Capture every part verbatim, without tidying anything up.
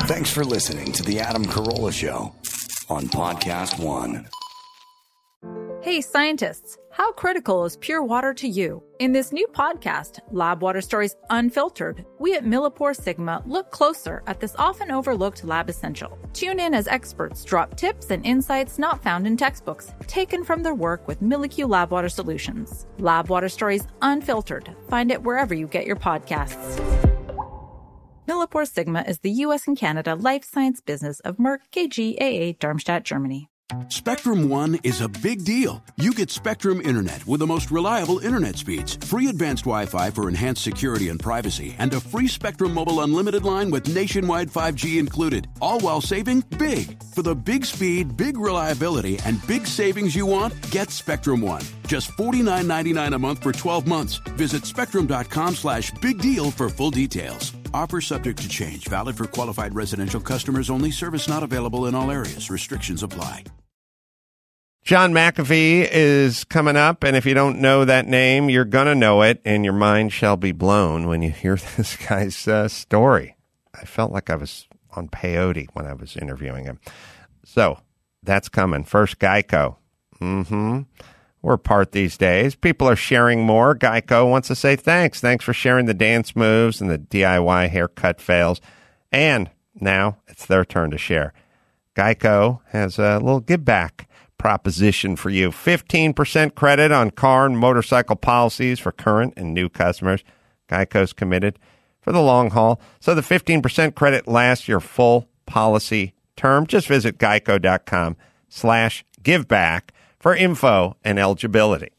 Thanks for listening to The Adam Carolla Show on Podcast One. Hey, scientists, how critical is pure water to you? In this new podcast, Lab Water Stories Unfiltered, we at Millipore Sigma look closer at this often overlooked lab essential. Tune in as experts drop tips and insights not found in textbooks, taken from their work with Millicue Lab Water Solutions. Lab Water Stories Unfiltered. Find it wherever you get your podcasts. Millipore Sigma is the U S and Canada life science business of Merck K G A A Darmstadt, Germany. Spectrum One is a big deal. You get Spectrum Internet with the most reliable internet speeds, free advanced Wi-Fi for enhanced security and privacy, and a free Spectrum Mobile Unlimited line with nationwide five G included, all while saving big. For the big speed, big reliability, and big savings you want, get Spectrum One. Just forty-nine ninety-nine a month for twelve months. Visit spectrum.com slash big deal for full details. Offer subject to change. Valid for qualified residential customers only. Service not available in all areas. Restrictions apply. John McAfee is coming up, and if you don't know that name, you're going to know it, and your mind shall be blown when you hear this guy's uh, story. I felt like I was on peyote when I was interviewing him. So, that's coming. First, Geico. Mm-hmm. We're apart these days. People are sharing more. Geico wants to say thanks. Thanks for sharing the dance moves and the D I Y haircut fails. And now it's their turn to share. Geico has a little give back proposition for you. fifteen percent credit on car and motorcycle policies for current and new customers. Geico's committed for the long haul. So the fifteen percent credit lasts your full policy term. Just visit geico.com slash give back for info and eligibility.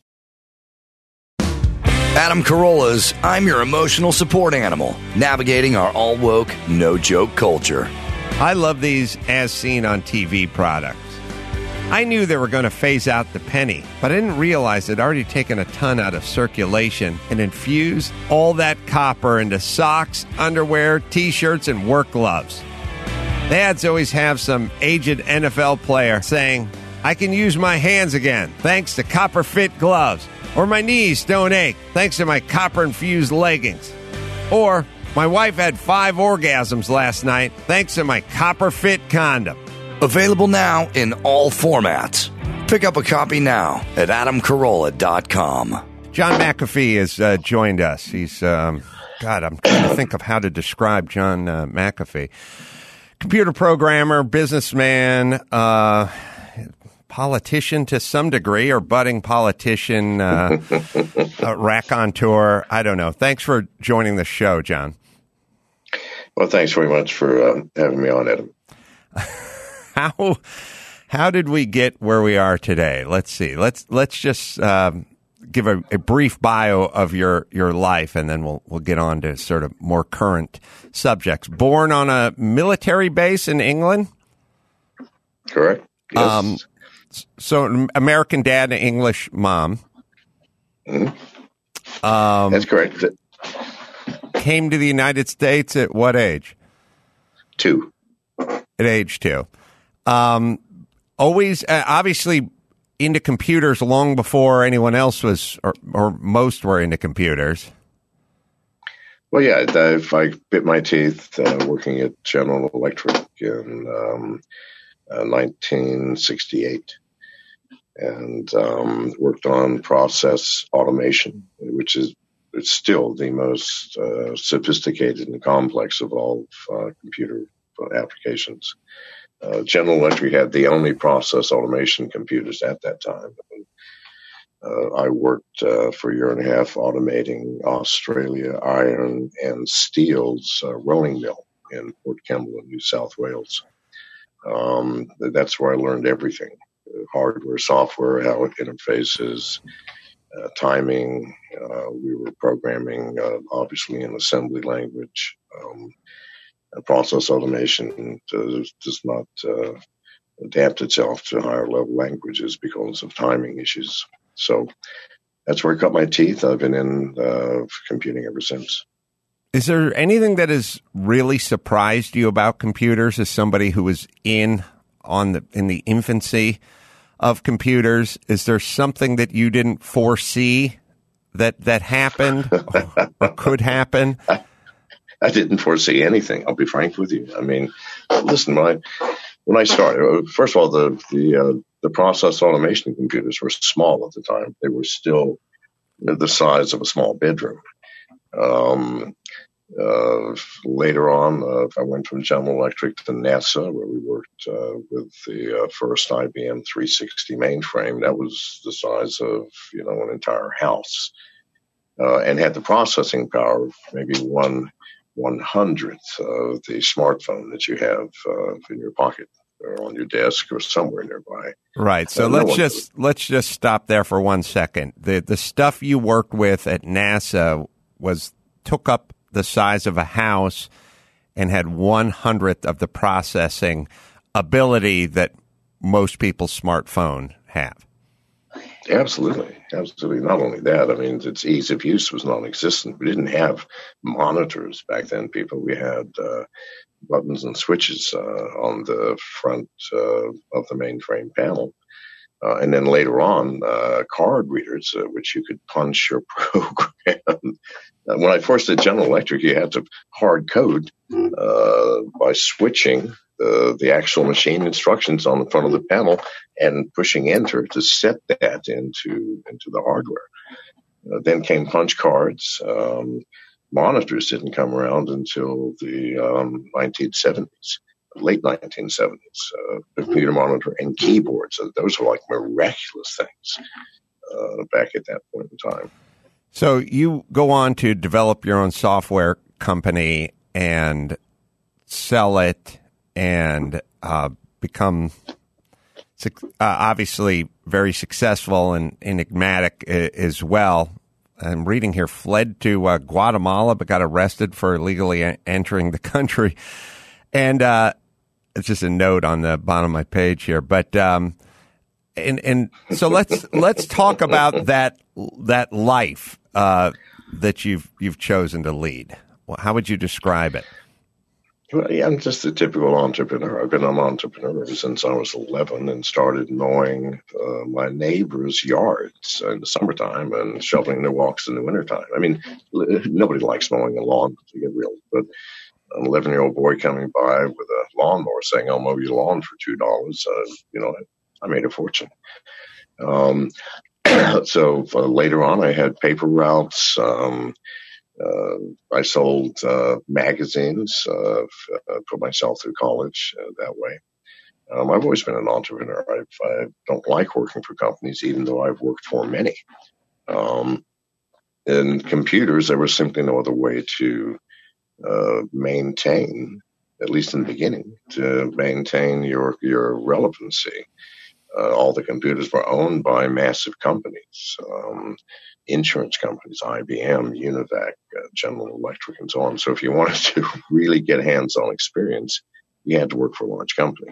Adam Carolla's I'm Your Emotional Support Animal, navigating our all-woke, no-joke culture. I love these as seen on T V products. I knew they were going to phase out the penny, but I didn't realize they'd already taken a ton out of circulation and infused all that copper into socks, underwear, T-shirts, and work gloves. The ads always have some aged N F L player saying, I can use my hands again, thanks to Copper Fit gloves. Or my knees don't ache, thanks to my copper-infused leggings. Or my wife had five orgasms last night, thanks to my Copper Fit condom. Available now in all formats. Pick up a copy now at adam carolla dot com. John McAfee has uh, joined us. He's, um, God, I'm trying to think of how to describe John uh, McAfee. Computer programmer, businessman, uh, politician to some degree, or budding politician, uh, uh, raconteur. I don't know. Thanks for joining the show, John. Well, thanks very much for uh, having me on, Adam. How how did we get where we are today? Let's see. Let's let's just um, give a, a brief bio of your, your life, and then we'll we'll get on to sort of more current subjects. Born on a military base in England? Correct. Yes. Um, so an American dad and English mom. Mm-hmm. Um, That's correct. Came to the United States at what age? Two. At age two. Um, always, uh, obviously, into computers long before anyone else was, or, or most were into computers. Well, yeah, I, I bit my teeth uh, working at General Electric in um, uh, nineteen sixty-eight, and um, worked on process automation, which is it's still the most uh, sophisticated and complex of all uh, computer applications. Uh, General Electric had the only process automation computers at that time. And, uh, I worked uh, for a year and a half automating Australia Iron and Steel's uh, rolling mill in Port Kembla, New South Wales. Um, that's where I learned everything, uh, hardware, software, how it interfaces, uh, timing. Uh, we were programming, uh, obviously, in assembly language. Um, Process automation does, does not uh, adapt itself to higher level languages because of timing issues. So that's where I cut my teeth. I've been in uh, computing ever since. Is there anything that has really surprised you about computers as somebody who was in on the in the infancy of computers? Is there something that you didn't foresee that that happened or, or could happen? I didn't foresee anything. I'll be frank with you. I mean, listen, when I, when I started, first of all, the the uh, the process automation computers were small at the time. They were still the size of a small bedroom. Um, uh, later on, uh, I went from General Electric to NASA, where we worked uh, with the uh, first I B M three sixty mainframe. That was the size of, you know, an entire house, uh, and had the processing power of maybe one one hundredth of the smartphone that you have uh, in your pocket or on your desk or somewhere nearby. Right. So uh, let's no just one... let's just stop there for one second. The the stuff you worked with at NASA was took up the size of a house and had one hundredth of the processing ability that most people's smartphone have. Absolutely. Absolutely. Not only that, I mean, its ease of use was non-existent. We didn't have monitors back then, people. We had uh, buttons and switches uh, on the front uh, of the mainframe panel. Uh, and then later on, uh, card readers, uh, which you could punch your program. uh, when I first did General Electric, you had to hard code uh, by switching the, the actual machine instructions on the front of the panel and pushing enter to set that into into the hardware. Uh, then came punch cards. Um, monitors didn't come around until the um, nineteen seventies. Late nineteen seventies, uh, computer monitor and keyboards. So those were like miraculous things uh, back at that point in time. So you go on to develop your own software company and sell it and uh, become uh, obviously very successful and enigmatic uh, as well. I'm reading here, fled to uh, Guatemala but got arrested for illegally a- entering the country. And uh, it's just a note on the bottom of my page here. But um, and and so let's let's talk about that that life uh, that you've you've chosen to lead. Well, how would you describe it? Well, yeah, I'm just a typical entrepreneur. I've been an entrepreneur since I was eleven and started mowing uh, my neighbors' yards in the summertime and shoveling their walks in the wintertime. I mean, nobody likes mowing the lawn, to get real, but an eleven-year-old boy coming by with a lawnmower saying, "I'll mow your lawn for two dollars." Uh, you know, I made a fortune. Um, so uh, later on, I had paper routes. Um, uh, I sold uh, magazines, uh, f- uh, put myself through college uh, that way. Um, I've always been an entrepreneur. I've, I don't like working for companies, even though I've worked for many. Um, in computers, there was simply no other way to Uh, maintain, at least in the beginning, to maintain your your relevancy. Uh, all the computers were owned by massive companies, um, insurance companies, I B M, Univac, uh, General Electric, and so on. So if you wanted to really get hands-on experience, you had to work for a large company.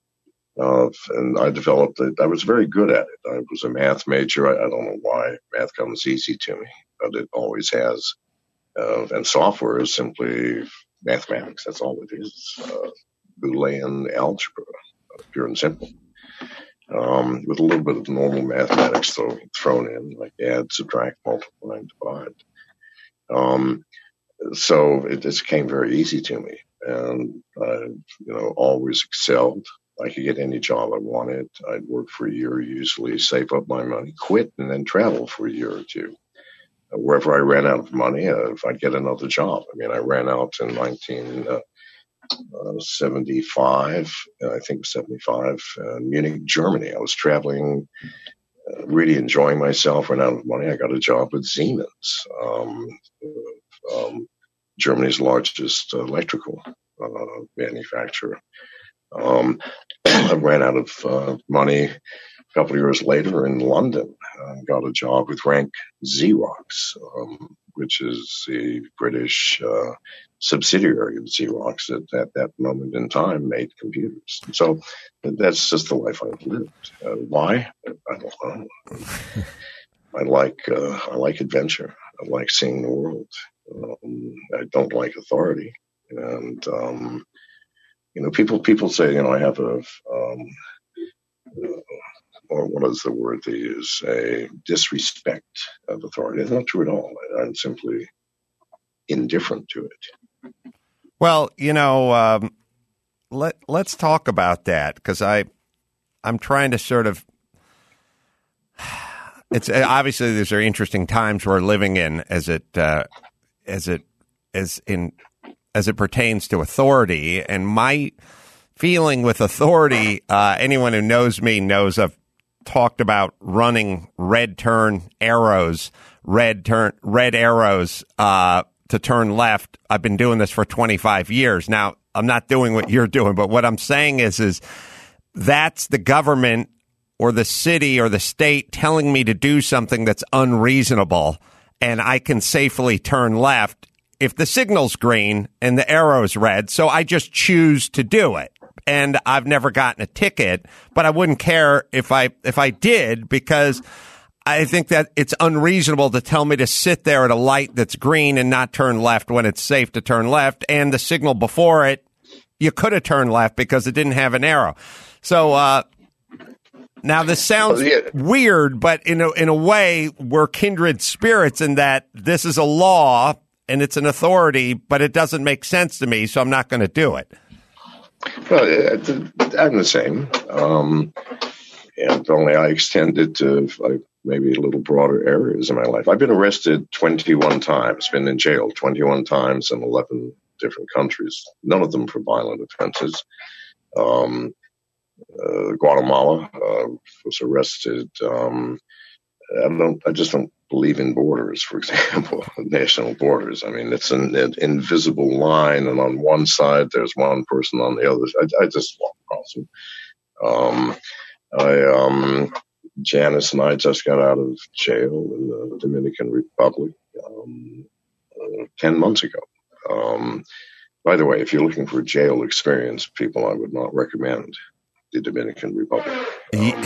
Uh, and I developed it. I was very good at it. I was a math major. I, I don't know why math comes easy to me, but it always has. Uh, and software is simply mathematics. That's all it is. Uh, Boolean algebra, uh, pure and simple. Um, with a little bit of normal mathematics though thrown in, like add, subtract, multiply, and divide. Um, so it just came very easy to me, and I, you know, always excelled. I could get any job I wanted. I'd work for a year, usually save up my money, quit, and then travel for a year or two. Wherever I ran out of money, uh, if I'd get another job. I mean, I ran out in nineteen seventy-five, I think seventy-five, uh, Munich, Germany. I was traveling, uh, really enjoying myself, ran out of money. I got a job with Siemens, um, um, Germany's largest electrical uh, manufacturer. Um, I ran out of uh, money a couple of years later in London. I got a job with Rank Xerox, um, which is the British uh, subsidiary of Xerox that at that moment in time made computers. So that's just the life I've lived. Uh, why? I don't know. I like uh, I like adventure. I like seeing the world. Um, I don't like authority. And um, you know, people people say, you know, I have a um, uh, or what is the word they use? A disrespect of authority. It's not true at all. I'm simply indifferent to it. Well, you know, um, let let's talk about that because I I'm trying to sort of. It's obviously these are interesting times we're living in as it uh, as it as in as it pertains to authority, and my feeling with authority. Uh, anyone who knows me knows I've talked about running red turn arrows, red turn red arrows uh, to turn left. I've been doing this for twenty-five years now. I'm not doing what you're doing, but what I'm saying is is that's the government or the city or the state telling me to do something that's unreasonable, and I can safely turn left if the signal's green and the arrow's red. So I just choose to do it. And I've never gotten a ticket, but I wouldn't care if I if I did, because I think that it's unreasonable to tell me to sit there at a light that's green and not turn left when it's safe to turn left. And the signal before it, you could have turned left because it didn't have an arrow. So, uh, now, this sounds yeah. weird, but in a, in a way, we're kindred spirits in that this is a law and it's an authority, but it doesn't make sense to me, so I'm not going to do it. Well, I'm the same. Um, and only I extend it to like, maybe a little broader areas in my life. I've been arrested twenty-one times, been in jail twenty-one times in eleven different countries, none of them for violent offenses. Um Uh, Guatemala uh, was arrested. Um, I don't. I just don't believe in borders. For example, national borders. I mean, it's an, an invisible line, and on one side there's one person, on the other. I, I just walk across them. Um, I, um, Janice and I just got out of jail in the Dominican Republic um, uh, ten months ago. Um, by the way, if you're looking for a jail experience, people, I would not recommend the Dominican Republic. Um,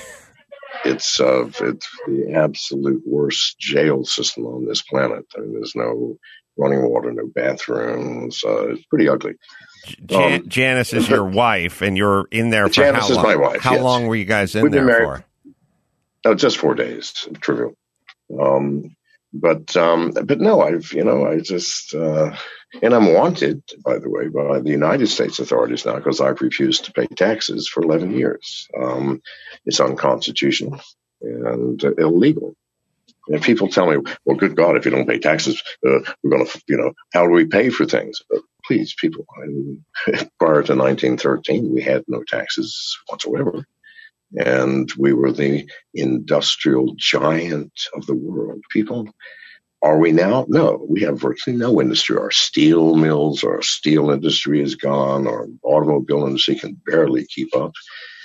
it's uh, it's the absolute worst jail system on this planet. I mean, there's no running water, no bathrooms. Uh, it's pretty ugly. Jan- um, Janice is your wife, and you're in there for Janice how long? is my wife. How yes. long were you guys in We've there been married, for? Oh, just four days. Trivial. Um, but um, but no, I've you know I just uh, and I'm wanted, by the way, by the United States authorities now because I've refused to pay taxes for eleven years. Um, it's unconstitutional and uh, illegal. And people tell me, well, good God, if you don't pay taxes, uh, we're going to, you know, how do we pay for things? But please, people, I mean, prior to nineteen thirteen, we had no taxes whatsoever. And we were the industrial giant of the world. People, are we now? No, we have virtually no industry. Our steel mills, our steel industry is gone. Our automobile industry can barely keep up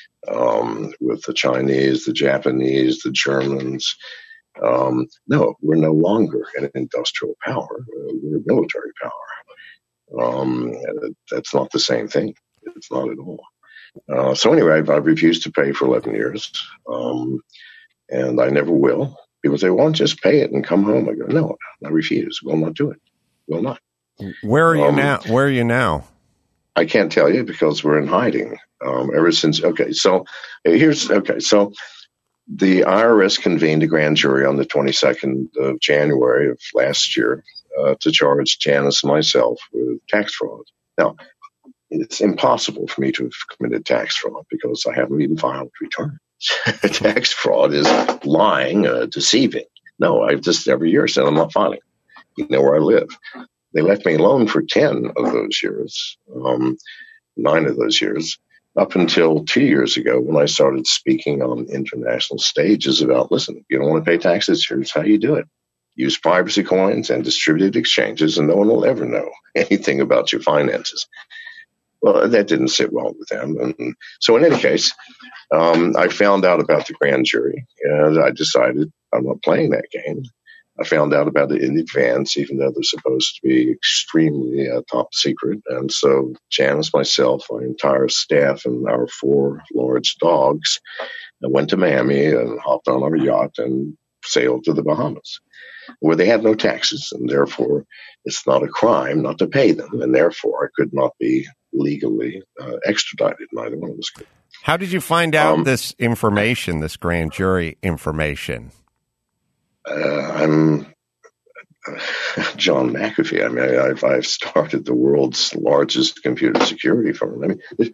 um, with the Chinese, the Japanese, the Germans. Um, no, we're no longer an industrial power. Uh, we're a military power. Um, that's not the same thing. It's not at all. Uh, so anyway, I've, I've refused to pay for eleven years, um, and I never will. People say, "Well, why don't you just pay it and come home?" I go, "No, I refuse. Will not do it. Will not." Where are you um, now? Where are you now? I can't tell you because we're in hiding um, ever since. Okay, so here's okay. So the I R S convened a grand jury on the twenty-second of January of last year uh, to charge Janice and myself with tax fraud. Now, it's impossible for me to have committed tax fraud because I haven't even filed returns. Tax fraud is lying, uh, deceiving. No, I just every year said I'm not filing. You know where I live. They left me alone for ten of those years, um, nine of those years, up until two years ago when I started speaking on international stages about, listen, you don't want to pay taxes, here's how you do it. Use privacy coins and distributed exchanges, and no one will ever know anything about your finances. Well, that didn't sit well with them. And so in any case, um, I found out about the grand jury, and I decided I'm not playing that game. I found out about it in advance, even though they're supposed to be extremely uh, top secret. And so Janice, myself, my entire staff, and our four large dogs I went to Miami and hopped on our yacht and sailed to the Bahamas, where they have no taxes, and therefore it's not a crime not to pay them, and therefore I could not be legally uh, extradited. Neither one of us could. How did you find out um, this information, this grand jury information? Uh, I'm John McAfee. I mean, I've, I've started the world's largest computer security firm. I mean, if,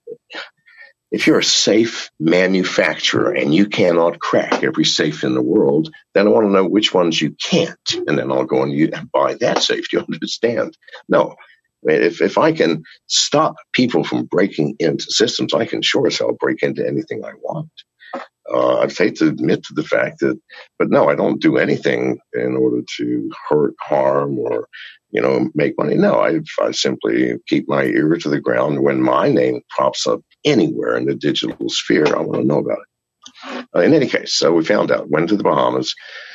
if you're a safe manufacturer and you cannot crack every safe in the world, then I want to know which ones you can't, and then I'll go and you buy that safe. Do you understand? No. I mean, if, if I can stop people from breaking into systems, I can sure as hell break into anything I want. Uh, I'd hate to admit to the fact that, but no, I don't do anything in order to hurt, harm, or, you know, make money. No, I, I simply keep my ear to the ground. When my name pops up anywhere in the digital sphere, I want to know about it. Uh, in any case, so we found out, went to the Bahamas.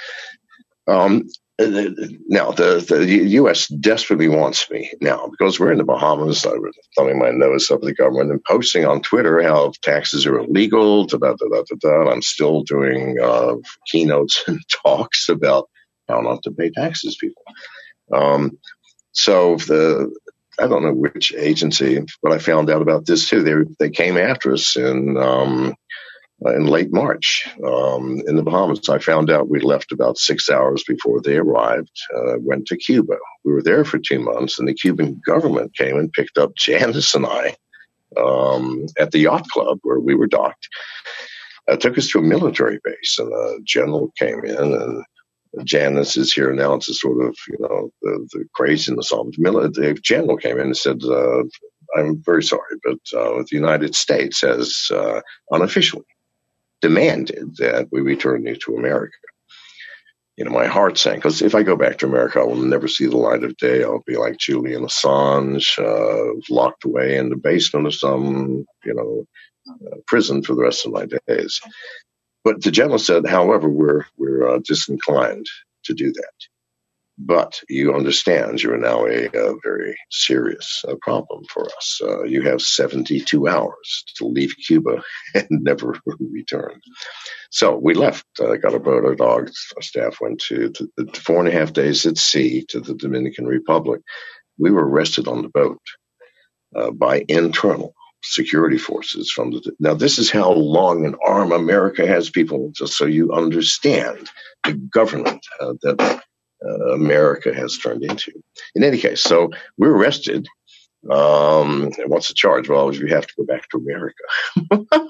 Um, Now, the, the U S desperately wants me now because we're in the Bahamas. I was thumbing my nose up at the government and posting on Twitter how taxes are illegal. Da, da, da, da, da. I'm still doing uh, keynotes and talks about how not to pay taxes, people. Um, so the I don't know which agency, but I found out about this too. They they came after us in. Um, in late March um, in the Bahamas. I found out we left about six hours before they arrived, uh, went to Cuba. We were there for two months, and the Cuban government came and picked up Janice and I um, at the yacht club where we were docked. Uh, took us to a military base, and a general came in, and Janice is here now. It's a sort of, you know, the, the craziness of it. The general came in and said, uh, I'm very sorry, but uh, the United States has uh, unofficially demanded that we return you to America. You know, my heart sank, because if I go back to America, I will never see the light of day. I'll be like Julian Assange, uh, locked away in the basement of some, you know, uh, prison for the rest of my days. But the general said, however, we're we're uh, disinclined to do that. But you understand you're now a, a very serious uh, problem for us. Uh, you have seventy-two hours to leave Cuba and never return. So we left, uh, got a boat, our dogs, our staff went to, to the four and a half days at sea to the Dominican Republic. We were arrested on the boat uh, by internal security forces from the. Now, this is how long an arm America has, people, just so you understand the government uh, that uh, America has turned into. In any case, so we're arrested. Um, and what's the charge? Well, you have to go back to America.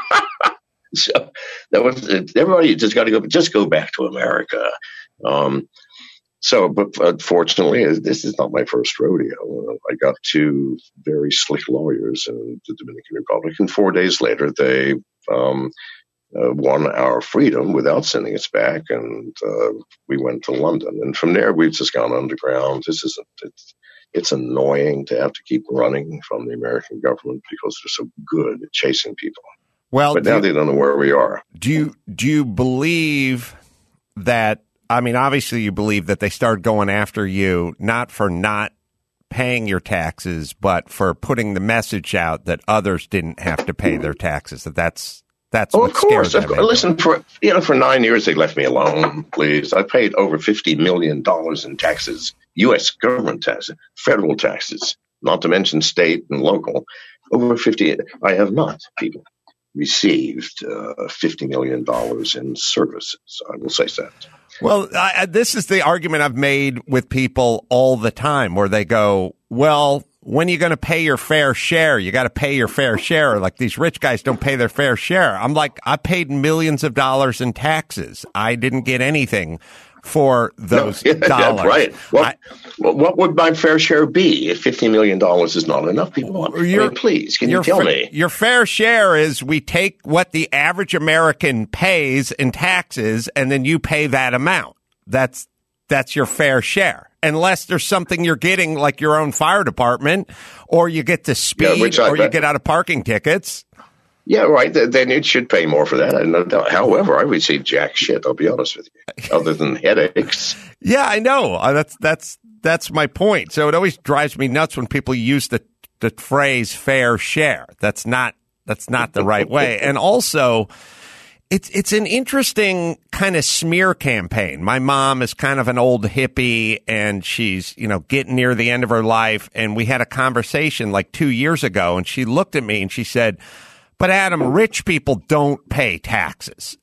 So that was everybody just got to go, just go back to America. Um, so, but unfortunately, this is not my first rodeo. I got two very slick lawyers in the Dominican Republic, and four days later, they um, uh, won our freedom without sending us back, and uh, we went to London. And from there, we've just gone underground. This isn't. It's, it's annoying to have to keep running from the American government because they're so good at chasing people. Well, but now you, they don't know where we are. Do you do you believe that? I mean, obviously, you believe that they started going after you not for not paying your taxes, but for putting the message out that others didn't have to pay their taxes. That that's that's oh, what of course. scared Of them. course. Listen, for you know, for nine years they left me alone. Please, I paid over fifty million dollars in taxes, U S government taxes, federal taxes, not to mention state and local. Over fifty. I have not, people. Received uh, fifty million dollars in services. I will say that. Well, I, this is the argument I've made with people all the time where they go, well, when are you going to pay your fair share? You got to pay your fair share. Like these rich guys don't pay their fair share. I'm like, I paid millions of dollars in taxes. I didn't get anything for those no, yeah, dollars. That's right. What, I, what would my fair share be if fifty million dollars is not enough? People, I mean, please, can you tell fa- me? Your fair share is we take what the average American pays in taxes, and then you pay that amount. That's that's your fair share. Unless there's something you're getting, like your own fire department, or you get to speed, yeah, or you get out of parking tickets. Yeah, right. Then it should pay more for that. No doubt. However, I receive jack shit. I'll be honest with you. Other than headaches. Yeah, I know. Uh, that's that's that's my point. So it always drives me nuts when people use the the phrase "fair share." That's not that's not the right way. And also, it's it's an interesting kind of smear campaign. My mom is kind of an old hippie, and she's you know getting near the end of her life. And we had a conversation like two years ago, and she looked at me and she said, "But Adam, rich people don't pay taxes."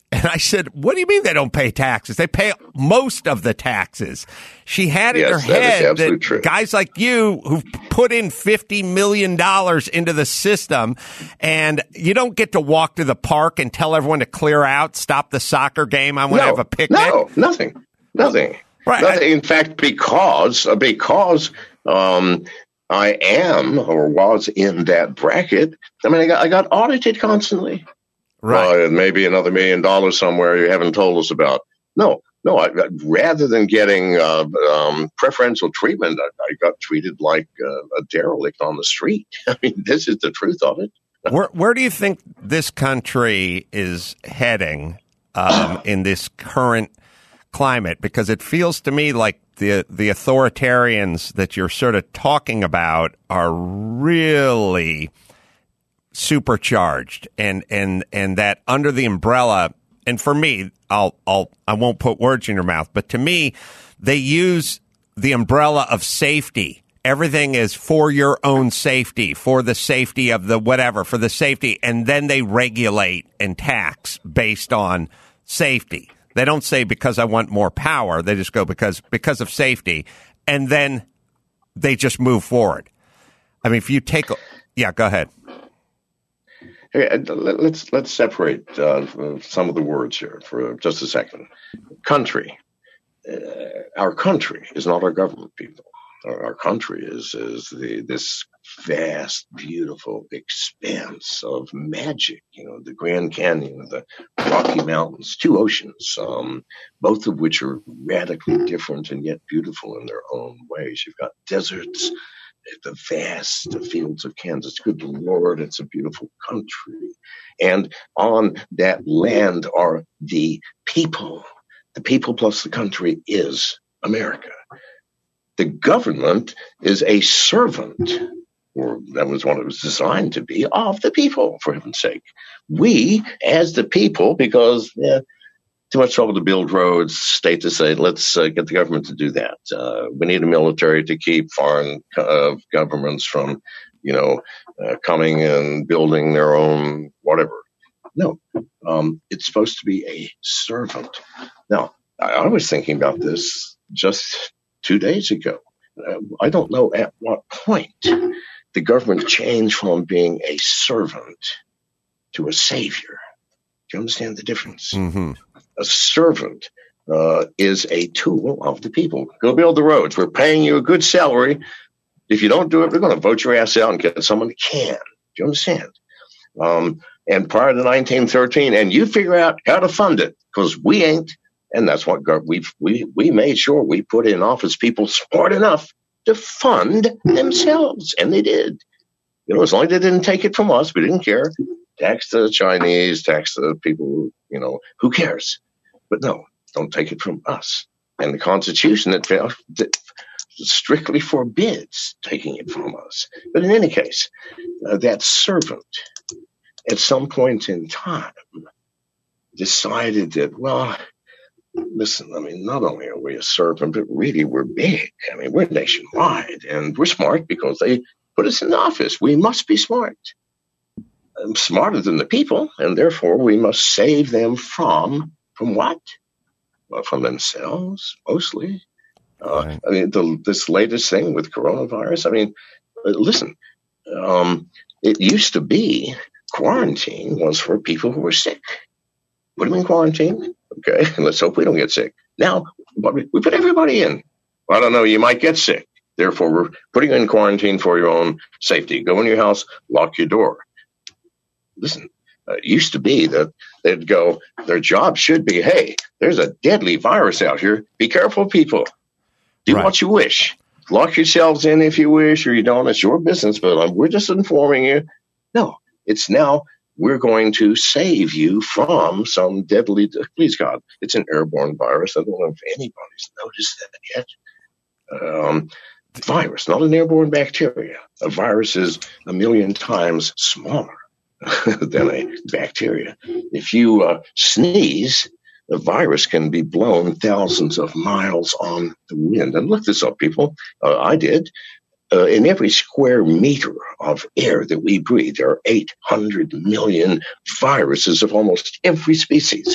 And I said, what do you mean they don't pay taxes? They pay most of the taxes. She had in Yes, her that is head absolutely that true. guys like you who've put in fifty million dollars into the system, and you don't get to walk to the park and tell everyone to clear out, stop the soccer game, I want to No, have a picnic. No, nothing. Nothing. Right. Nothing. In fact, because because um, I am or was in that bracket, I mean, I got, I got audited constantly. Right. Uh, maybe another million dollars somewhere you haven't told us about. No, no. I, rather than getting uh, um, preferential treatment, I, I got treated like uh, a derelict on the street. I mean, this is the truth of it. Where where do you think this country is heading um, in this current climate? Because it feels to me like the the authoritarians that you're sort of talking about are really supercharged, and and and that under the umbrella. And for me, I'll I'll I won't put words in your mouth, but to me, they use the umbrella of safety. Everything is for your own safety, for the safety of the whatever, for the safety, and then they regulate and tax based on safety. They don't say because I want more power. They just go because because of safety, and then they just move forward. I mean, if you take, yeah, go ahead. Hey, let's let's separate uh, some of the words here for just a second. Country, uh, our country is not our government, people. Our, our country is is the this vast, beautiful expanse of magic. You know, the Grand Canyon, the Rocky Mountains, two oceans, um, both of which are radically different and yet beautiful in their own ways. You've got deserts. The vast fields of Kansas. Good Lord, it's a beautiful country. And on that land are the people. The people plus the country is America. The government is a servant, or that was what it was designed to be, of the people, for heaven's sake. We, as the people, because yeah, too much trouble to build roads, state to say, let's uh, get the government to do that. Uh, we need a military to keep foreign uh, governments from, you know, uh, coming and building their own whatever. No, um, it's supposed to be a servant. Now, I, I was thinking about this just two days ago. Uh, I don't know at what point the government changed from being a servant to a savior. Do you understand the difference? Mm-hmm. A servant uh, is a tool of the people. Go build the roads. We're paying you a good salary. If you don't do it, we're going to vote your ass out and get someone who can. Do you understand? Um, and prior to nineteen thirteen, and you figure out how to fund it, because we ain't. And that's what we we we made sure we put in office people smart enough to fund themselves, and they did. You know, as long as they didn't take it from us, we didn't care. Tax the Chinese, tax the people, you know, who cares? But no, don't take it from us. And the Constitution that, that strictly forbids taking it from us. But in any case, uh, that servant at some point in time decided that, well, listen, I mean, not only are we a servant, but really we're big. I mean, we're nationwide, and we're smart because they put us in office. We must be smart. Smarter than the people, and therefore we must save them from from what? Well, from themselves, mostly. Uh, Right. I mean, the, this latest thing with coronavirus. I mean, listen, um, it used to be quarantine was for people who were sick. Put them in quarantine, okay, and let's hope we don't get sick. Now we put everybody in. Well, I don't know, you might get sick. Therefore, we're putting you in quarantine for your own safety. Go in your house, lock your door. Listen, uh, it used to be that they'd go, their job should be, hey, there's a deadly virus out here. Be careful, people. Do Right. what you wish. Lock yourselves in if you wish or you don't. It's your business, but um, we're just informing you. No, it's now we're going to save you from some deadly, please God, it's an airborne virus. I don't know if anybody's noticed that yet. Um, virus, not an airborne bacteria. A virus is a million times smaller than a bacteria. If you uh, sneeze, the virus can be blown thousands of miles on the wind. And look this up, people. Uh, I did. Uh, in every square meter of air that we breathe, there are eight hundred million viruses of almost every species.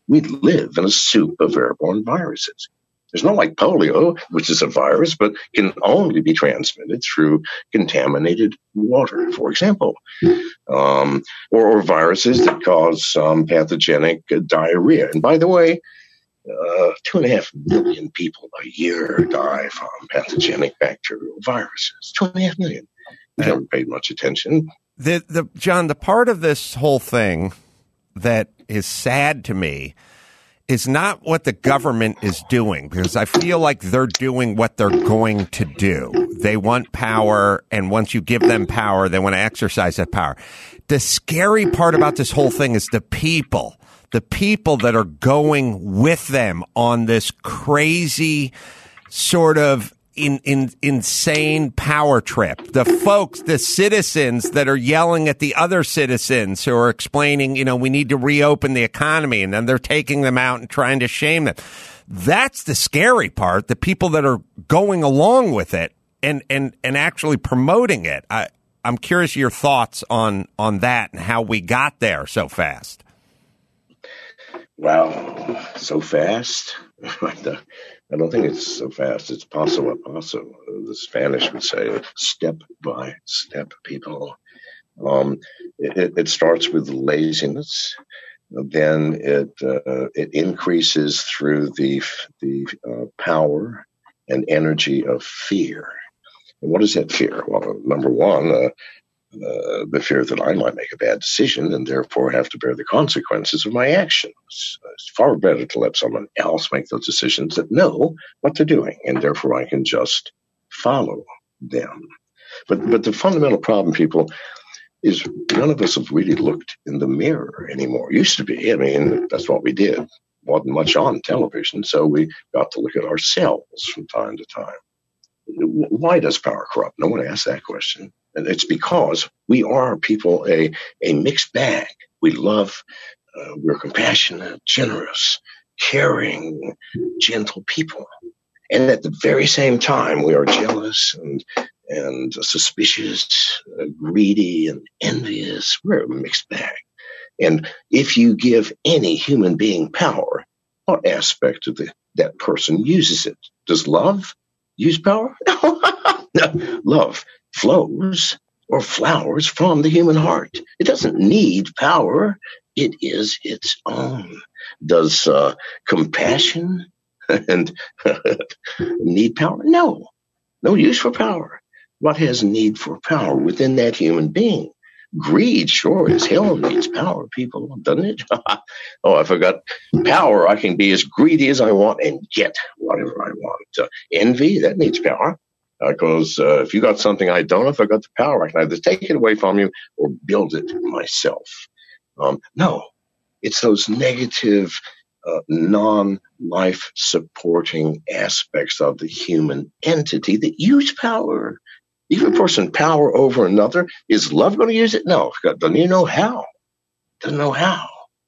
We live in a soup of airborne viruses. There's not like polio, which is a virus, but can only be transmitted through contaminated water, for example, um, or, or viruses that cause um, pathogenic uh, diarrhea. And by the way, uh, two and a half million people a year die from pathogenic bacterial viruses. Two and a half million. We haven't paid much attention. The the John, the part of this whole thing that is sad to me is not what the government is doing, because I feel like they're doing what they're going to do. They want power, and once you give them power, they want to exercise that power. The scary part about this whole thing is the people, the people that are going with them on this crazy sort of In, in insane power trip. The folks, the citizens that are yelling at the other citizens who are explaining, you know, we need to reopen the economy, and then they're taking them out and trying to shame them. That's the scary part, the people that are going along with it and, and, and actually promoting it. I, I'm curious your thoughts on, on that and how we got there so fast. Well, so fast? I don't think it's so fast. It's paso a paso. The Spanish would say step by step, people. Um, it, it starts with laziness. Then it uh, it increases through the the uh, power and energy of fear. And what is that fear? Well, number one, uh, uh, the fear that I might make a bad decision and therefore have to bear the consequences of my actions. It's far better to let someone else make those decisions that know what they're doing, and therefore I can just follow them. But but the fundamental problem, people, is none of us have really looked in the mirror anymore. It used to be. I mean, that's what we did. Wasn't much on television, so we got to look at ourselves from time to time. Why does power corrupt? No one asked that question. And it's because we are, people, a, a mixed bag. We love, uh, we're compassionate, generous, caring, gentle people. And at the very same time, we are jealous and and suspicious, uh, greedy and envious. We're a mixed bag. And if you give any human being power, what aspect of the, that person uses it? Does love use power? No. Love flows or flowers from the human heart. It doesn't need power. It is its own. Does uh, compassion and need power? No. No use for power. What has need for power within that human being? Greed sure as hell needs power, people, doesn't it? Oh, I forgot power. I can be as greedy as I want and get whatever I want. Uh, envy, that needs power. Because uh, uh, if you got something I don't, if I got the power, I can either take it away from you or build it myself. Um, no, it's those negative, uh, non-life supporting aspects of the human entity that use power. If a person power over another, is love going to use it? No. Doesn't even know how. Doesn't know how.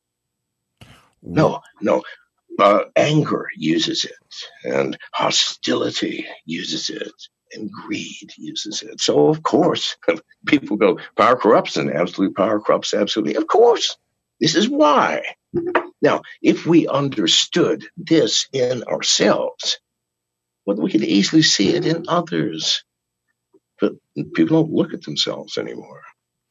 No, no. Uh, anger uses it, and hostility uses it, and greed uses it. So, of course, people go, power corrupts, and absolute power corrupts absolutely. Of course. This is why. Now, if we understood this in ourselves, well, we could easily see it in others. But people don't look at themselves anymore.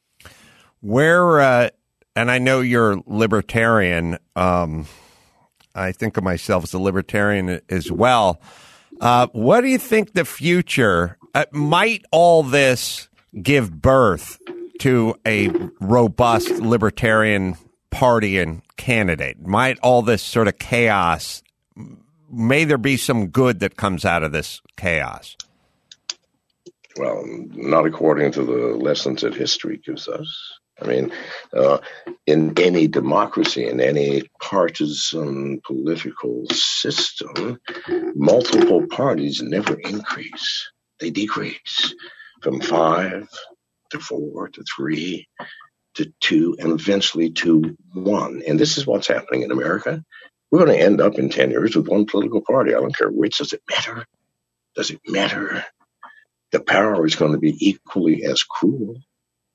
Where, uh, and I know you're libertarian. Um, I think of myself as a libertarian as well. Uh, what do you think the future, uh, might all this give birth to a robust libertarian party and candidate? Might all this sort of chaos, may there be some good that comes out of this chaos? Well, not according to the lessons that history gives us. I mean, uh, in any democracy, in any partisan political system, multiple parties never increase. They decrease from five to four to three to two and eventually to one. And this is what's happening in America. We're going to end up in ten years with one political party. I don't care which. Does it matter? Does it matter? The power is going to be equally as cruel,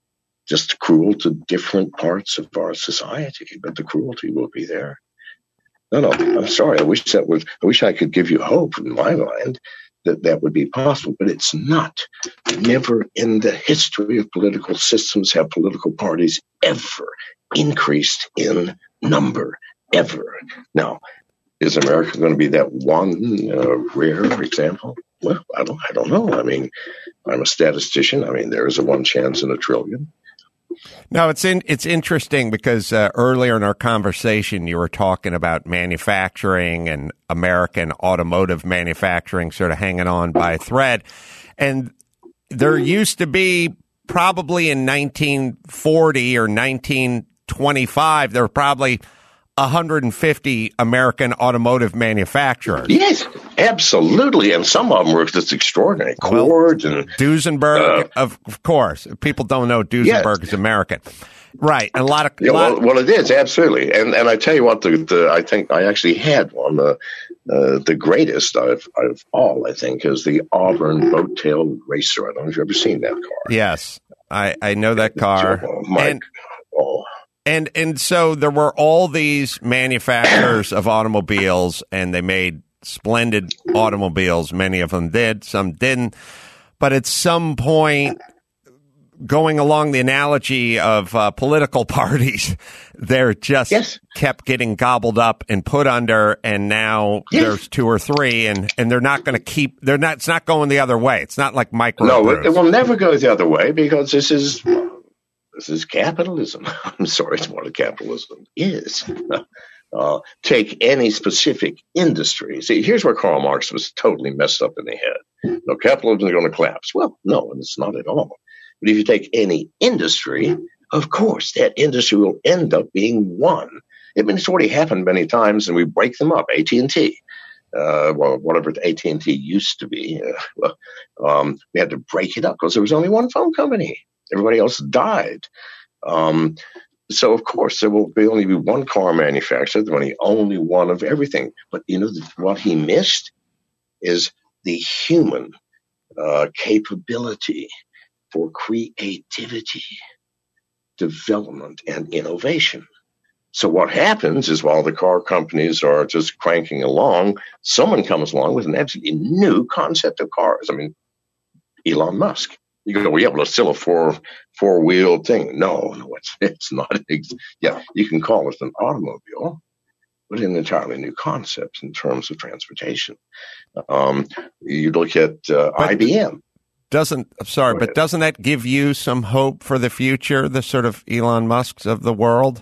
just cruel to different parts of our society, but the cruelty will be there. No, no, I'm sorry. I wish that was, I wish I could give you hope in my mind that that would be possible, but it's not. Never in the history of political systems have political parties ever increased in number, ever. Now, is America going to be that one uh, rare example? Well, I don't, I don't know. I mean, I'm a statistician. I mean, there is a one chance in a trillion. No, it's in, it's interesting because uh, earlier in our conversation, you were talking about manufacturing and American automotive manufacturing sort of hanging on by a thread. And there used to be probably in nineteen forty or nineteen twenty-five, there were probably one hundred fifty American automotive manufacturers. Yes, absolutely. And some of them were just extraordinary. Ford well, and Duesenberg, uh, of, of course. People don't know Duesenberg yes. is American. Right. And a lot of. Yeah, lot well, well, it is. Absolutely. And and I tell you what, the, the I think I actually had one. Uh, uh, the greatest of, of all, I think, is the Auburn Boat-tailed Racer. I don't know if you've ever seen that car. Yes. I, I know that car. Oh, Mike. And, oh. And and so there were all these manufacturers of automobiles, and they made splendid automobiles. Many of them did, some didn't. But at some point, going along the analogy of uh, political parties, they're just yes. kept getting gobbled up and put under, and now yes. there's two or three, and, and they're not going to keep. They're not. It's not going the other way. It's not like micro. No, it, it will never go the other way because this is. This is capitalism. I'm sorry, it's what capitalism is. Uh, take any specific industry. See, here's where Karl Marx was totally messed up in the head. No, capitalism is going to collapse. Well, no, and it's not at all. But if you take any industry, of course, that industry will end up being one. I mean, it's already happened many times, and we break them up. A T and T. Uh, well, whatever A T and T used to be, uh, well, um, we had to break it up because there was only one phone company. Everybody else died. Um, so, of course, there will be only be one car manufacturer, there will be only one of everything. But, you know, what he missed is the human uh, capability for creativity, development, and innovation. So what happens is while the car companies are just cranking along, someone comes along with an absolutely new concept of cars. I mean, Elon Musk. You go, well, yeah, well, it's still a four four wheel thing. No, no, it's it's not. Yeah, you can call it an automobile, but an entirely new concept in terms of transportation. Um, you look at uh, I B M. Doesn't I'm sorry, but doesn't that give you some hope for the future? The sort of Elon Musks of the world.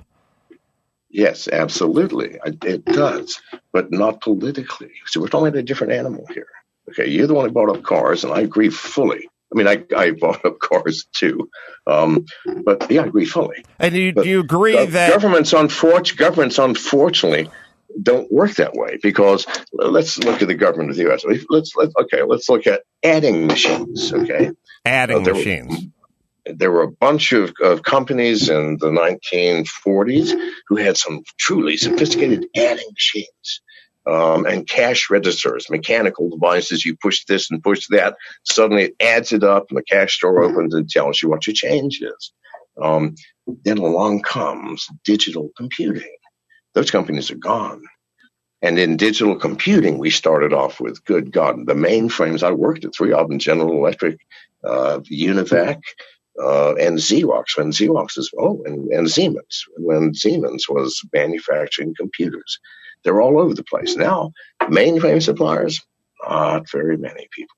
Yes, absolutely, it does, but not politically. So we're talking about a different animal here. Okay, you're the one who brought up cars, and I agree fully. I mean, I, I bought up cars too, um, but yeah, I agree fully. And you, but do you agree go- that governments, unfortunately, governments, unfortunately, don't work that way? Because let's look at the government of the U S. Let's let okay, let's look at adding machines. Okay, adding uh, there machines. Were, there were a bunch of, of companies in the nineteen forties who had some truly sophisticated adding machines. Um, and cash registers, mechanical devices. You push this and push that. Suddenly it adds it up, and the cash drawer opens and tells you what your change is. Um, then along comes digital computing. Those companies are gone. And in digital computing, we started off with, good God, the mainframes. I worked at three of them: General Electric, uh, Univac, uh, and Xerox. When Xerox is oh, and, and Siemens. When Siemens was manufacturing computers. They're all over the place. Now, mainframe suppliers, not very many people.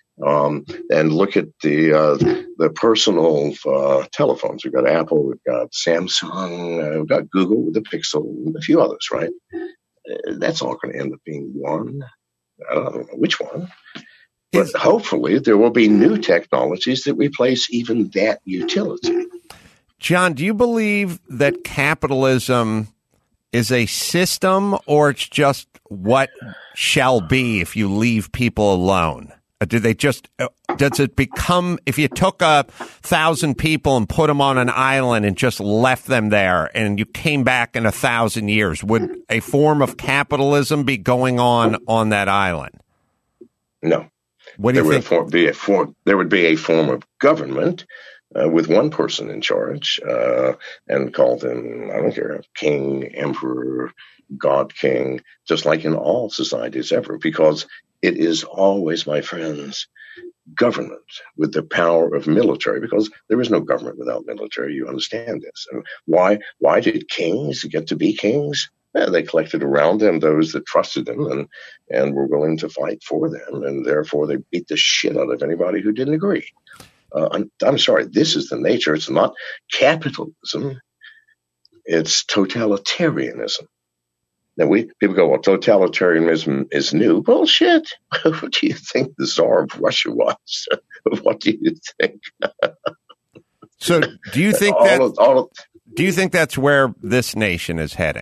Um, and look at the uh, the personal uh, telephones. We've got Apple, we've got Samsung, uh, we've got Google with the Pixel, and a few others, right? Uh, that's all going to end up being one. I don't know which one. But Is- hopefully there will be new technologies that replace even that utility. John, do you believe that capitalism is a system, or it's just what shall be if you leave people alone? Or do they just, does it become, if you took a thousand people and put them on an island and just left them there and you came back in a thousand years, would a form of capitalism be going on on that island? No. What do you there think? Would be a form, there would be a form of government Uh, with one person in charge, uh, and called him, I don't care, king, emperor, God king, just like in all societies ever, because it is always, my friends, government with the power of military, because there is no government without military. You understand this. And why, why did kings get to be kings? Well, they collected around them those that trusted them and, and were willing to fight for them. And therefore, they beat the shit out of anybody who didn't agree. Uh, I'm, I'm sorry, this is the nature. It's not capitalism. It's totalitarianism. Now, we people go, well, totalitarianism is new. Bullshit. What do you think the Tsar of Russia was? What do you think? So, do you think all that? Of, all of, do you think that's where this nation is heading?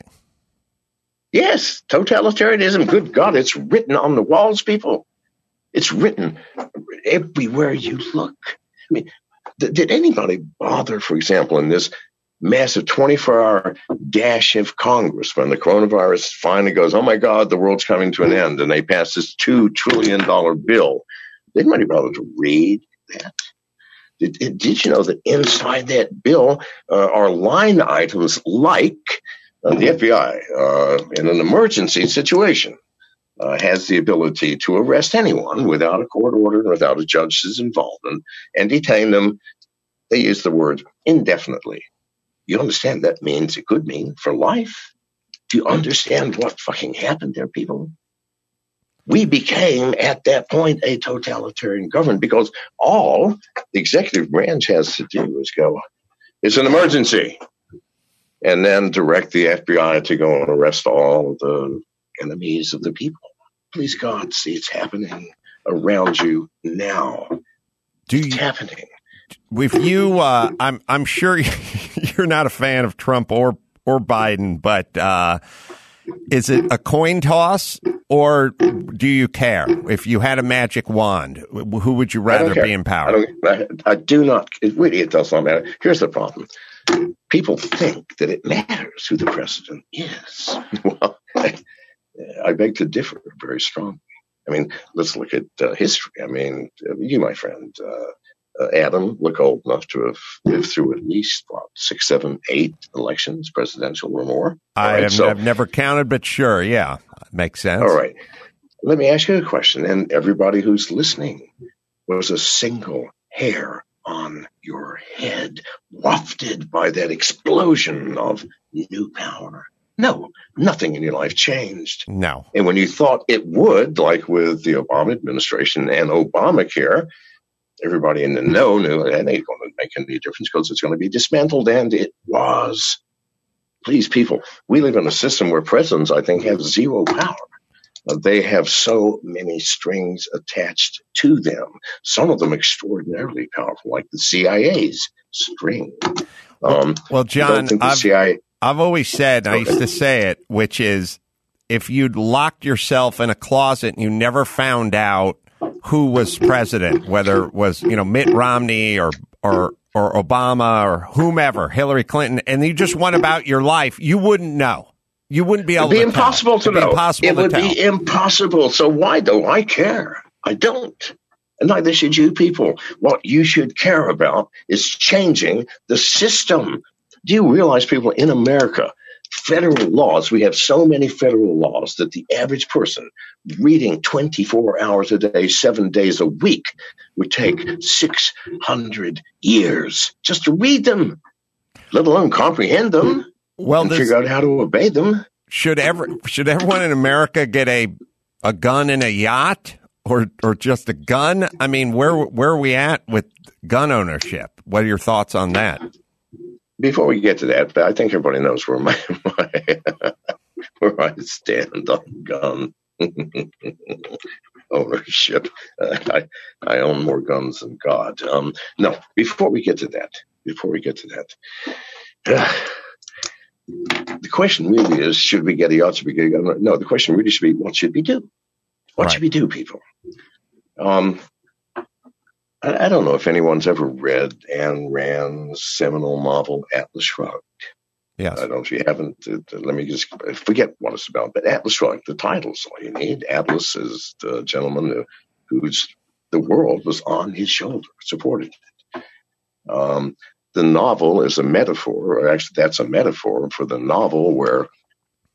Yes, totalitarianism. Good God, it's written on the walls, people. It's written everywhere you look. I mean, th- did anybody bother, for example, in this massive twenty-four hour dash of Congress when the coronavirus finally goes, oh my God, the world's coming to an end, and they pass this two trillion dollars bill? Did anybody bother to read that? Did, did you know that inside that bill uh, are line items like uh, the F B I, uh, in an emergency situation, uh, has the ability to arrest anyone without a court order and without a judge's involvement and detain them? They use the word indefinitely. You understand that means, it could mean for life. Do you understand what fucking happened there, people? We became, at that point, a totalitarian government because all the executive branch has to do is go, it's an emergency, and then direct the F B I to go and arrest all the enemies of the people. Please, God, see it's happening around you now. Do you, it's happening. With you, uh, I'm I'm sure you're not a fan of Trump or or Biden, but uh, is it a coin toss, or do you care? If you had a magic wand, who would you rather be in power? I, don't, I, I do not. It really, it does not matter. Here's the problem: people think that it matters who the president is. Well, I, I beg to differ very strongly. I mean, let's look at uh, history. I mean, uh, you, my friend. Uh, Uh, Adam, look old enough to have lived through at least, what, six, seven, eight elections, presidential or more. I right, have so, I've never counted, but sure, yeah, makes sense. All right. Let me ask you a question, and everybody who's listening, was a single hair on your head wafted by that explosion of new power? No, nothing in your life changed. No. And when you thought it would, like with the Obama administration and Obamacare, everybody in the know knew it ain't going to make any difference because it's going to be dismantled, and it was. Please, people, we live in a system where presidents, I think, have zero power. Uh, they have so many strings attached to them, some of them extraordinarily powerful, like the C I A's string. Um, well, John, I've, C I A- I've always said, and I used to say it, which is if you'd locked yourself in a closet and you never found out who was president, whether it was, you know, Mitt Romney or or or Obama or whomever, Hillary Clinton, and you just went about your life, you wouldn't know. You wouldn't be able It'd be to impossible tell. to know. Impossible it to would tell. be impossible. So why do I care? I don't. And neither should you people. What you should care about is changing the system. Do you realize, people, in America, federal laws, we have so many federal laws that the average person reading twenty-four hours a day, seven days a week would take six hundred years just to read them, let alone comprehend them well, and this, figure out how to obey them. Should ever should everyone in America get a a gun and a yacht, or or just a gun? I mean, where where are we at with gun ownership? What are your thoughts on that? Before we get to that, I think everybody knows where my, my where I stand on gun ownership. Uh, I I own more guns than God. Um, no, before we get to that, before we get to that, uh, the question really is: should we get a yacht? Should we get a gun? No, the question really should be: what should we do? What right. should we do, people? Um. I don't know if anyone's ever read Ayn Rand's seminal novel, Atlas Shrugged. Yes. I don't know if you haven't. Uh, let me just forget what it's about. But Atlas Shrugged, the title's all you need. Atlas is the gentleman who, whose the world was on his shoulder, supported it. Um, the novel is a metaphor, or actually that's a metaphor for the novel where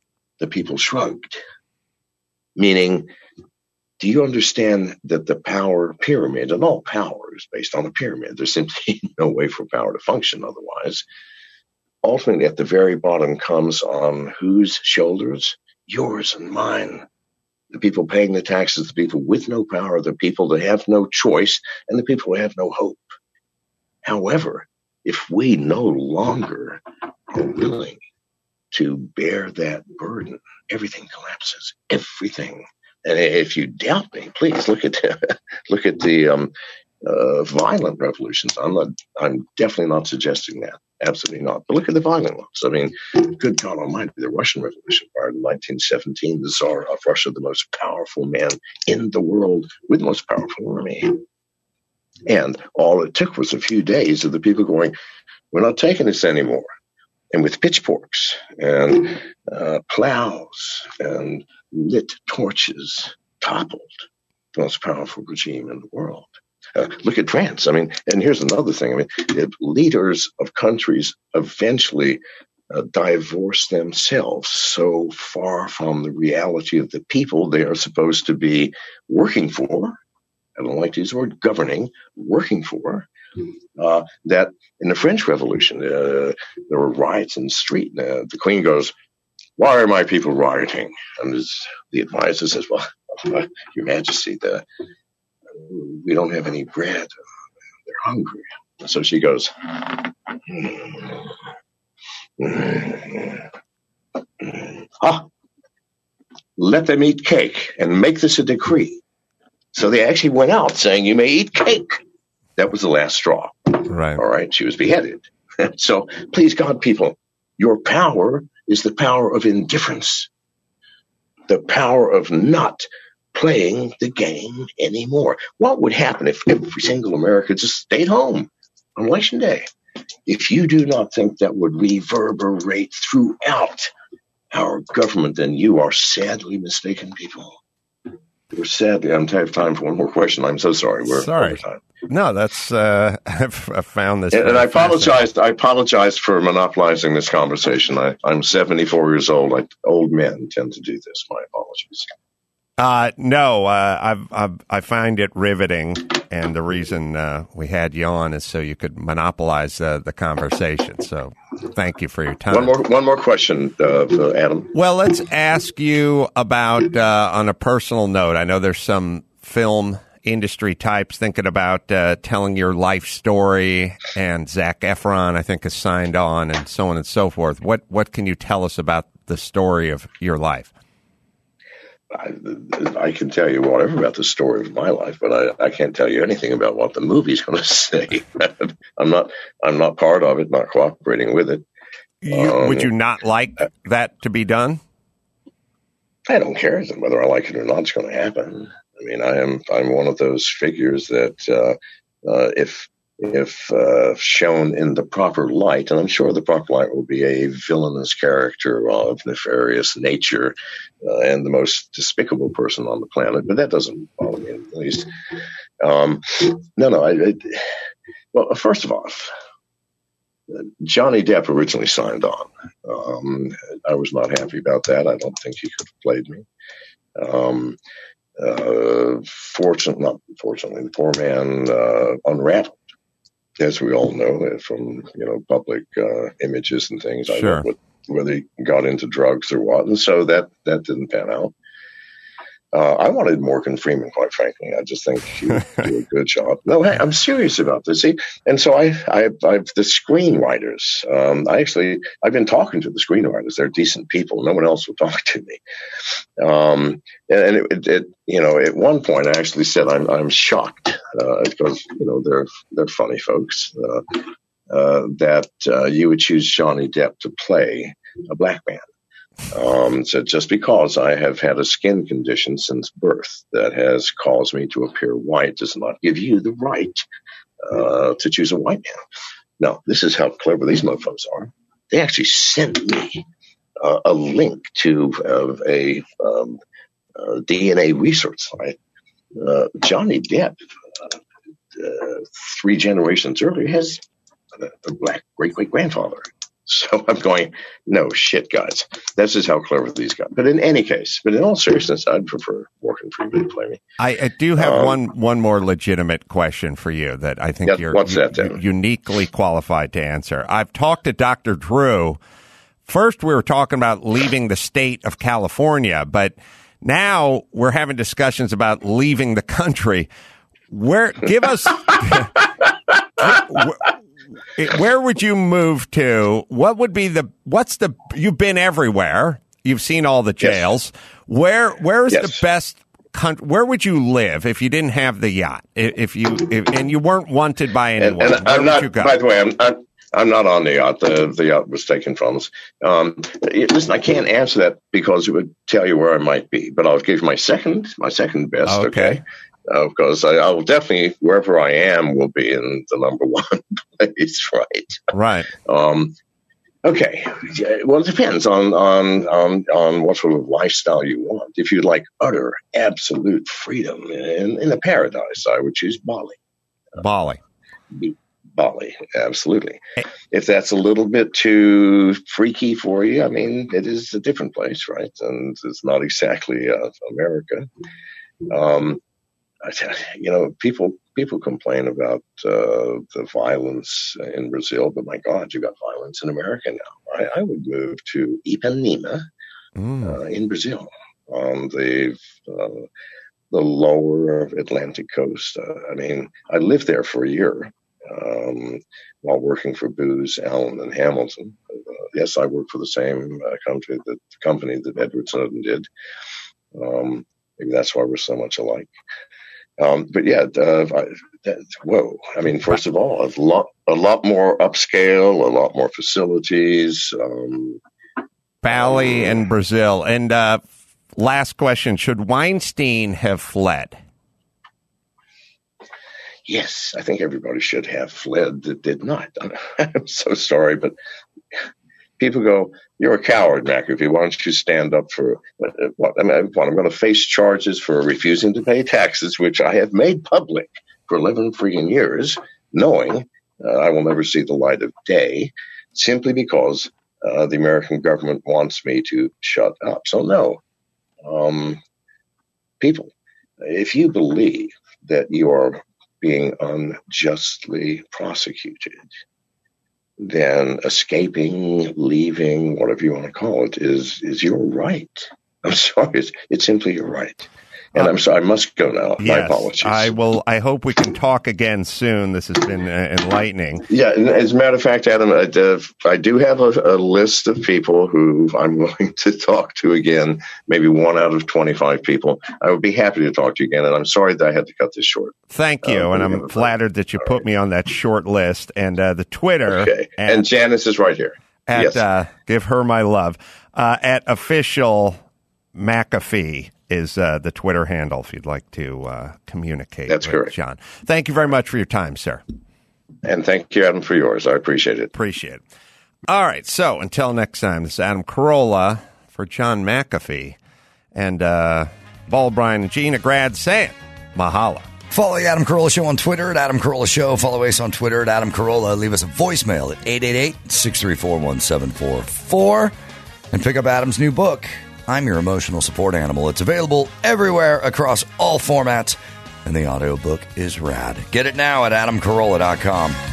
the people shrugged, meaning, do you understand that the power pyramid, and all power is based on a pyramid, there's simply no way for power to function otherwise, ultimately at the very bottom comes on whose shoulders? Yours and mine. The people paying the taxes, the people with no power, the people that have no choice, and the people who have no hope. However, if we no longer are willing to bear that burden, everything collapses. Everything. And if you doubt me, please look at look at the um, uh, violent revolutions. I'm not. I'm definitely not suggesting that. Absolutely not. But look at the violent ones. I mean, good God Almighty, the Russian Revolution started in nineteen seventeen. The Tsar of Russia, the most powerful man in the world, with the most powerful army. And all it took was a few days of the people going, "We're not taking this anymore." And with pitchforks and uh, plows and lit torches, toppled the most powerful regime in the world. Uh, look at France. I mean, and here's another thing. I mean, if leaders of countries eventually uh, divorce themselves so far from the reality of the people they are supposed to be working for. I don't like to use the word governing, working for. Uh, that in the French Revolution, uh, there were riots in the street. Uh, the Queen goes, "Why are my people rioting?" And this, the advisor says, "Well, uh, Your Majesty, the, we don't have any bread. They're hungry." And so she goes, mm, mm, mm, ah, "Let them eat cake and make this a decree." So they actually went out saying, "You may eat cake." That was the last straw. Right. All right. She was beheaded. So please, God, people, your power is the power of indifference, the power of not playing the game anymore. What would happen if every single American just stayed home on election day? If you do not think that would reverberate throughout our government, then you are sadly mistaken, people. We're sadly, I'm have time for one more question. I'm so sorry. We're sorry. over time. No, that's, uh, I've, I've found this. And, and I apologize. I apologize for monopolizing this conversation. I, I'm seventy-four years old. I, old men tend to do this. My apologies. Uh, no, uh, I've, I've, I find it riveting. And the reason uh, we had you on is so you could monopolize uh, the conversation. So thank you for your time. One more, one more question, uh, Adam. Well, let's ask you about, uh, on a personal note, I know there's some film industry types thinking about uh, telling your life story, and Zac Efron, I think, has signed on, and so on and so forth. What what can you tell us about the story of your life? I, I can tell you whatever about the story of my life, but I, I can't tell you anything about what the movie's going to say. I'm not I'm not part of it, not cooperating with it. You, um, would you not like that to be done? I don't care whether I like it or not. It's going to happen. I mean, I am I'm one of those figures that uh, uh, if if uh, shown in the proper light, and I'm sure the proper light will be a villainous character of nefarious nature uh, and the most despicable person on the planet, but that doesn't bother me in the least. Um, no, no. I, I, well, first of all, Johnny Depp originally signed on. Um, I was not happy about that. I don't think he could have played me. Um, uh, fortunately, not fortunately, the poor man uh, unraveled. As we all know from, you know, public uh, images and things. Sure. I don't know what, whether he got into drugs or what. And so that, that didn't pan out. Uh, I wanted Morgan Freeman, quite frankly. I just think he would do a good job. No, hey, I'm serious about this. See? And so I, I, I've the screenwriters. Um, I actually, I've been talking to the screenwriters. They're decent people. No one else will talk to me. Um, and and it, it, it, you know, at one point I actually said I'm, I'm shocked uh, because you know they're they're funny folks uh, uh, that uh, you would choose Johnny Depp to play a black man. Um, so just because I have had a skin condition since birth that has caused me to appear white does not give you the right uh, to choose a white man. Now, this is how clever these mofos are. They actually sent me uh, a link to uh, a um, uh, D N A research site. Uh, Johnny Depp, uh, uh, three generations earlier, has a, a black great-great-grandfather. So I'm going, no shit, guys. This is how clever these guys. But in any case, but in all seriousness, I'd prefer working for you to play me. I, I do have um, one one more legitimate question for you that I think yeah, you're what's u- that, then? uniquely qualified to answer. I've talked to Doctor Drew. First, we were talking about leaving the state of California, but now we're having discussions about leaving the country. Where, give us, where would you move to? What would be the, what's the, you've been everywhere. You've seen all the jails. Yes. Where, where is yes. the best country? Where would you live if you didn't have the yacht? If you, if, and you weren't wanted by anyone? And, and where I'm would not, you go? By the way, I'm, I'm, I'm not on the yacht. The, the yacht was taken from us. Um, listen, I can't answer that because it would tell you where I might be, but I'll give you my second, my second best. Okay. okay? Uh, because I, I will definitely, wherever I am, will be in the number one place, right? Right. Um, okay. Well, it depends on, on, on, on what sort of lifestyle you want. If you'd like utter, absolute freedom in, in a paradise, I would choose Bali. Bali. Bali, absolutely. If that's a little bit too freaky for you, I mean, it is a different place, right? And it's not exactly uh, America. Um, You know, people people complain about uh, the violence in Brazil, but my God, you got violence in America now. I, I would move to Ipanema mm. uh, in Brazil on the uh, the lower Atlantic coast. Uh, I mean, I lived there for a year um, while working for Booz Allen and Hamilton. Uh, yes, I worked for the same uh, country that company that Edward Snowden did. Um, maybe that's why we're so much alike. Um, but yeah, uh, I, that, whoa! I mean, first of all, a lot, a lot more upscale, a lot more facilities. Um, Bali um, and Brazil. And uh, last question: should Weinstein have fled? Yes, I think everybody should have fled that did not. I'm so sorry, but people go, "You're a coward, McAfee. Why don't you stand up for what? I mean, what, I'm going to face charges for refusing to pay taxes, which I have made public for eleven freaking years, knowing uh, I will never see the light of day, simply because uh, the American government wants me to shut up." So no, um, people, if you believe that you are being unjustly prosecuted, then escaping, leaving, whatever you want to call it, is is your right. I'm sorry, it's, it's simply your right. And I'm sorry, I must go now. Yes, My apologies. I will. I hope we can talk again soon. This has been uh, enlightening. Yeah, and as a matter of fact, Adam, I, uh, I do have a, a list of people who I'm willing to talk to again, maybe one out of twenty-five people. I would be happy to talk to you again, and I'm sorry that I had to cut this short. Thank you, uh, and I'm flattered that you All put right. me on that short list. And uh, the Twitter. Okay, at, and Janice is right here. At, yes. uh, give her my love. Uh, at official McAfee is uh, the Twitter handle if you'd like to uh, communicate That's with correct. John. Thank you very much for your time, sir. And thank you, Adam, for yours. I appreciate it. Appreciate it. All right, so until next time, this is Adam Carolla for John McAfee and uh, Paul Bryan and Gina Grad saying mahalo. Follow the Adam Carolla Show on Twitter at Adam Carolla Show. Follow us on Twitter at Adam Carolla. Leave us a voicemail at eight eight eight, six three four, one seven four four. And pick up Adam's new book, I'm Your Emotional Support Animal. It's available everywhere across all formats, and the audiobook is rad. Get it now at adam carolla dot com.